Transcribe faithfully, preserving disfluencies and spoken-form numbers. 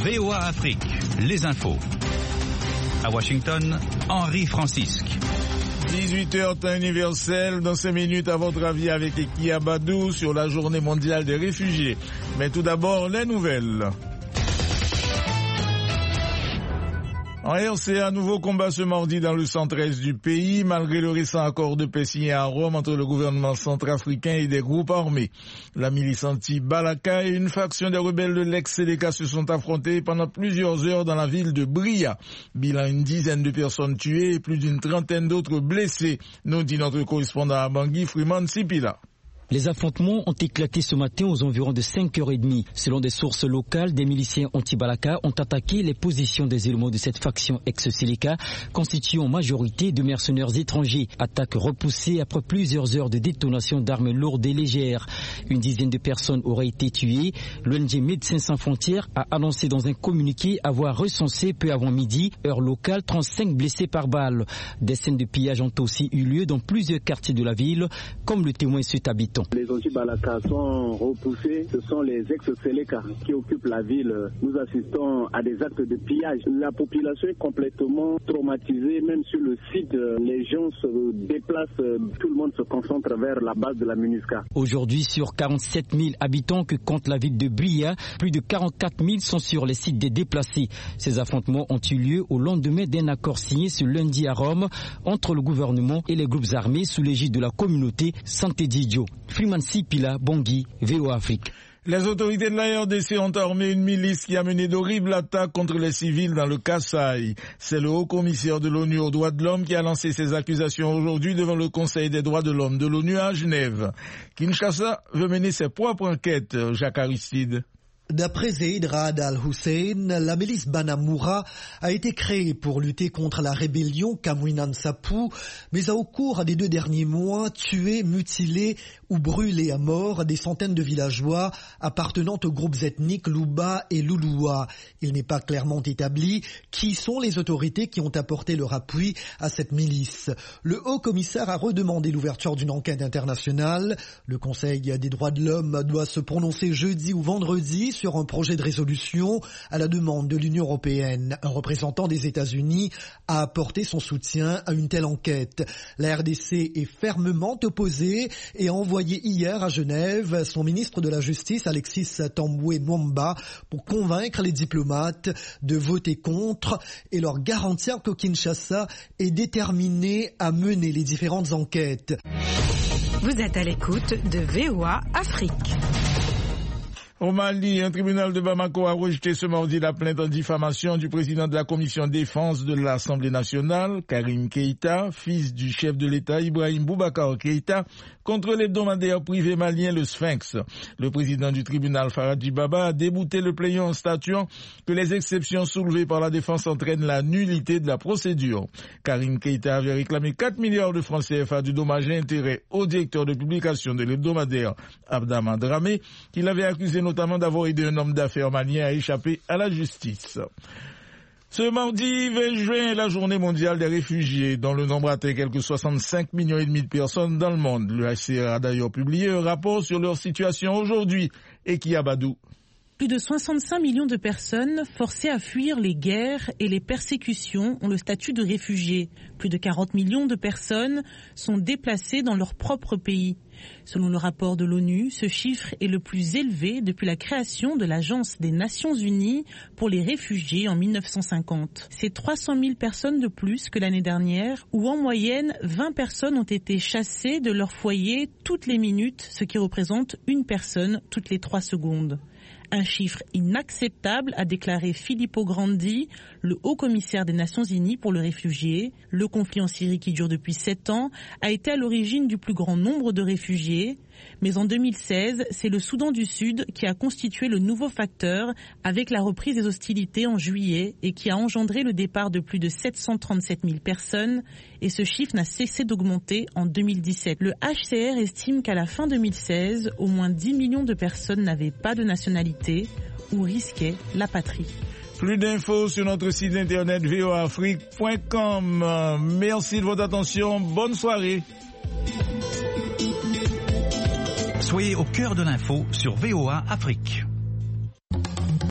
V O A Afrique, les infos. À Washington, Henri Francisque. dix-huit heures temps universel, dans cinq minutes à votre avis avec Eki Abadou sur la journée mondiale des réfugiés. Mais tout d'abord, les nouvelles. En R C A, nouveau combat ce mardi dans le centre-est du pays, malgré le récent accord de paix signé à Rome entre le gouvernement centrafricain et des groupes armés. La milice anti-Balaka et une faction des rebelles de l'ex-Séléka se sont affrontés pendant plusieurs heures dans la ville de Bria. Bilan une dizaine de personnes tuées et plus d'une trentaine d'autres blessées, nous dit notre correspondant à Bangui, Freeman Sipila. Les affrontements ont éclaté ce matin aux environs de cinq heures trente. Selon des sources locales, des miliciens anti-Balaka ont attaqué les positions des éléments de cette faction ex-Séléka, constituée en majorité de mercenaires étrangers. Attaque repoussée après plusieurs heures de détonation d'armes lourdes et légères. Une dizaine de personnes auraient été tuées. L'O N G Médecins sans frontières a annoncé dans un communiqué avoir recensé peu avant midi, heure locale, trente-cinq blessés par balle. Des scènes de pillage ont aussi eu lieu dans plusieurs quartiers de la ville, comme le témoin cet habitant. Les anti-Balaka sont repoussés, ce sont les ex-Séléka qui occupent la ville. Nous assistons à des actes de pillage. La population est complètement traumatisée, même sur le site, les gens se déplacent, tout le monde se concentre vers la base de la MINUSCA. Aujourd'hui, sur quarante-sept mille habitants que compte la ville de Bria, plus de quarante-quatre mille sont sur les sites des déplacés. Ces affrontements ont eu lieu au lendemain d'un accord signé ce lundi à Rome entre le gouvernement et les groupes armés sous l'égide de la communauté Santé Didio. Freeman Sipila, Bangui, V O A Afrique. Les autorités de la R D C ont armé une milice qui a mené d'horribles attaques contre les civils dans le Kasaï. C'est le haut-commissaire de l'ONU aux droits de l'homme qui a lancé ces accusations aujourd'hui devant le Conseil des droits de l'homme de l'ONU à Genève. Kinshasa veut mener ses propres enquêtes, Jacques Aristide. D'après Zeid Raad al-Hussein, la milice Banamoura a été créée pour lutter contre la rébellion Kamwinan Sapu, mais a au cours des deux derniers mois tué, mutilé ou brûlé à mort des centaines de villageois appartenant aux groupes ethniques Luba et Lulua. Il n'est pas clairement établi qui sont les autorités qui ont apporté leur appui à cette milice. Le haut-commissaire a redemandé l'ouverture d'une enquête internationale. Le Conseil des droits de l'homme doit se prononcer jeudi ou vendredi sur un projet de résolution à la demande de l'Union européenne. Un représentant des États-Unis a apporté son soutien à une telle enquête. La R D C est fermement opposée et a envoyé hier à Genève son ministre de la Justice, Alexis Tambwe Mwamba, pour convaincre les diplomates de voter contre et leur garantir que Kinshasa est déterminé à mener les différentes enquêtes. Vous êtes à l'écoute de V O A Afrique. Au Mali, un tribunal de Bamako a rejeté ce mardi la plainte en diffamation du président de la commission défense de l'Assemblée nationale, Karim Keïta, fils du chef de l'État Ibrahim Boubacar Keïta, contre l'hebdomadaire privé malien le Sphinx. Le président du tribunal, Faradji Baba, a débouté le plaignant en statuant que les exceptions soulevées par la défense entraînent la nullité de la procédure. Karim Keïta avait réclamé quatre milliards de francs C F A du dommage et intérêt au directeur de publication de l'hebdomadaire, Abdama Dramé, qu'il avait accusé notamment d'avoir aidé un homme d'affaires malien à échapper à la justice. Ce mardi vingt juin est la journée mondiale des réfugiés, dont le nombre atteint quelques soixante-cinq millions et demi de personnes dans le monde. Le H C R a d'ailleurs publié un rapport sur leur situation aujourd'hui. Eki Abadou. Plus de soixante-cinq millions de personnes forcées à fuir les guerres et les persécutions ont le statut de réfugiés. Plus de quarante millions de personnes sont déplacées dans leur propre pays. Selon le rapport de l'ONU, ce chiffre est le plus élevé depuis la création de l'Agence des Nations Unies pour les réfugiés en mille neuf cent cinquante. C'est trois cent mille personnes de plus que l'année dernière, où en moyenne vingt personnes ont été chassées de leur foyer toutes les minutes, ce qui représente une personne toutes les trois secondes. Un chiffre inacceptable, a déclaré Filippo Grandi, le haut-commissaire des Nations Unies pour les réfugiés. Le conflit en Syrie qui dure depuis sept ans a été à l'origine du plus grand nombre de réfugiés. Mais en deux mille seize, c'est le Soudan du Sud qui a constitué le nouveau facteur avec la reprise des hostilités en juillet et qui a engendré le départ de plus de sept cent trente-sept mille personnes. Et ce chiffre n'a cessé d'augmenter en deux mille dix-sept. Le H C R estime qu'à la fin deux mille seize, au moins dix millions de personnes n'avaient pas de nationalité ou risquaient la patrie. Plus d'infos sur notre site internet v o a afrique point com. Merci de votre attention. Bonne soirée. Soyez au cœur de l'info sur V O A Afrique.